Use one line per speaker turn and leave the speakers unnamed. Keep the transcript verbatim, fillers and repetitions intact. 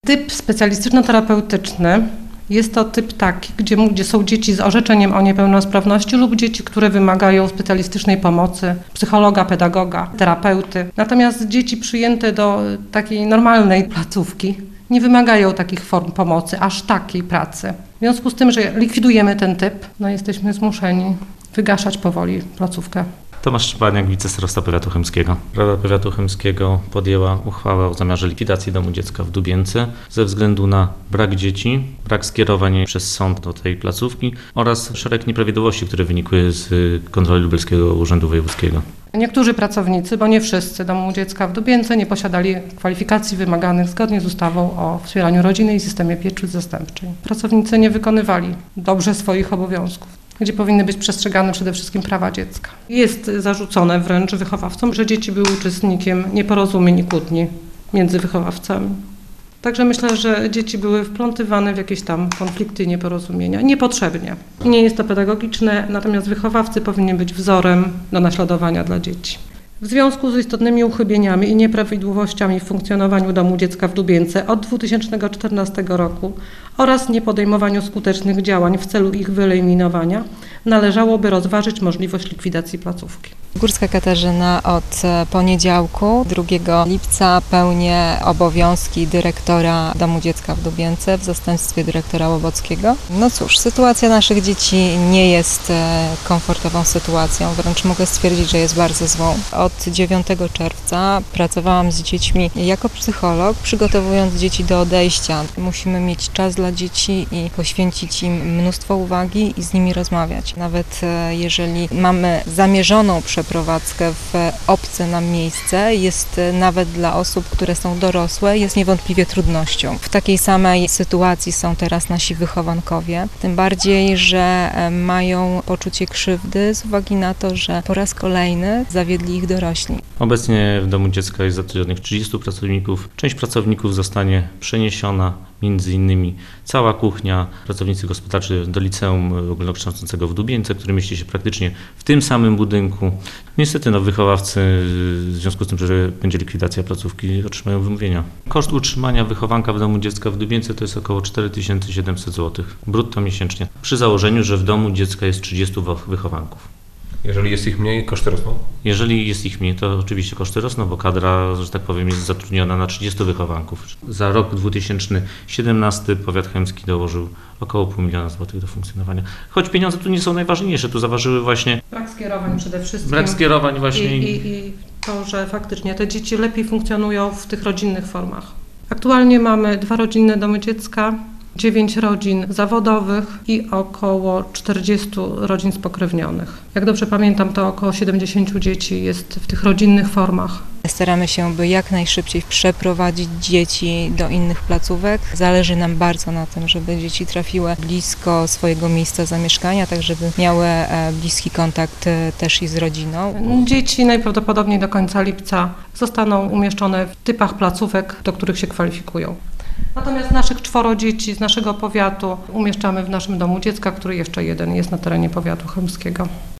Typ specjalistyczno-terapeutyczny jest to typ taki, gdzie, gdzie są dzieci z orzeczeniem o niepełnosprawności lub dzieci, które wymagają specjalistycznej pomocy psychologa, pedagoga, terapeuty. Natomiast dzieci przyjęte do takiej normalnej placówki nie wymagają takich form pomocy, aż takiej pracy. W związku z tym, że likwidujemy ten typ, no jesteśmy zmuszeni wygaszać powoli placówkę.
Tomasz Szczepaniak, wicestarosta powiatu chełmskiego. Rada Powiatu Chełmskiego podjęła uchwałę o zamiarze likwidacji domu dziecka w Dubience ze względu na brak dzieci, brak skierowań przez sąd do tej placówki oraz szereg nieprawidłowości, które wynikły z kontroli Lubelskiego Urzędu Wojewódzkiego.
Niektórzy pracownicy, bo nie wszyscy, domu dziecka w Dubience nie posiadali kwalifikacji wymaganych zgodnie z ustawą o wspieraniu rodziny i systemie pieczy zastępczej. Pracownicy nie wykonywali dobrze swoich obowiązków, gdzie powinny być przestrzegane przede wszystkim prawa dziecka. Jest zarzucone wręcz wychowawcom, że dzieci były uczestnikiem nieporozumień i kłótni między wychowawcami. Także myślę, że dzieci były wplątywane w jakieś tam konflikty i nieporozumienia. Niepotrzebnie. Nie jest to pedagogiczne, natomiast wychowawcy powinni być wzorem do naśladowania dla dzieci. W związku z istotnymi uchybieniami i nieprawidłowościami w funkcjonowaniu domu dziecka w Dubience od dwa tysiące czternastego roku oraz niepodejmowaniu skutecznych działań w celu ich wyeliminowania, należałoby rozważyć możliwość likwidacji placówki.
Górska Katarzyna od poniedziałku, drugiego lipca, pełnię obowiązki dyrektora domu dziecka w Dubience w zastępstwie dyrektora Łobockiego. No cóż, sytuacja naszych dzieci nie jest komfortową sytuacją, wręcz mogę stwierdzić, że jest bardzo złą. Od dziewiątego czerwca pracowałam z dziećmi jako psycholog, przygotowując dzieci do odejścia. Musimy mieć czas dla dzieci i poświęcić im mnóstwo uwagi i z nimi rozmawiać. Nawet jeżeli mamy zamierzoną przeprowadzkę w obce nam miejsce, jest nawet dla osób, które są dorosłe, jest niewątpliwie trudnością. W takiej samej sytuacji są teraz nasi wychowankowie, tym bardziej, że mają poczucie krzywdy z uwagi na to, że po raz kolejny zawiedli ich dorośli.
Obecnie w domu dziecka jest zatrudnionych trzydziestu pracowników. Część pracowników zostanie przeniesiona, między innymi cała kuchnia, pracownicy gospodarczy do liceum ogólnokształcącego w Dubience, które mieści się praktycznie w tym samym budynku. Niestety no, wychowawcy w związku z tym, że będzie likwidacja placówki, otrzymają wymówienia. Koszt utrzymania wychowanka w domu dziecka w Dubience to jest około cztery tysiące siedemset złotych brutto miesięcznie, przy założeniu, że w domu dziecka jest trzydziestu wychowanków.
Jeżeli jest ich mniej, koszty rosną?
Jeżeli jest ich mniej, to oczywiście koszty rosną, bo kadra, że tak powiem, jest zatrudniona na trzydziestu wychowanków. Za rok dwa tysiące siedemnasty powiat chełmski dołożył około pół miliona złotych do funkcjonowania. Choć pieniądze tu nie są najważniejsze, tu zaważyły właśnie...
Brak skierowań przede wszystkim.
Brak skierowań właśnie.
I, i, i to, że faktycznie te dzieci lepiej funkcjonują w tych rodzinnych formach. Aktualnie mamy dwa rodzinne domy dziecka, dziewięć rodzin zawodowych i około czterdziestu rodzin spokrewnionych. Jak dobrze pamiętam, to około siedemdziesięciu dzieci jest w tych rodzinnych formach.
Staramy się, by jak najszybciej przeprowadzić dzieci do innych placówek. Zależy nam bardzo na tym, żeby dzieci trafiły blisko swojego miejsca zamieszkania, tak żeby miały bliski kontakt też i z rodziną.
Dzieci najprawdopodobniej do końca lipca zostaną umieszczone w typach placówek, do których się kwalifikują. Natomiast naszych czworo dzieci z naszego powiatu umieszczamy w naszym domu dziecka, który jeszcze jeden jest na terenie powiatu chełmskiego.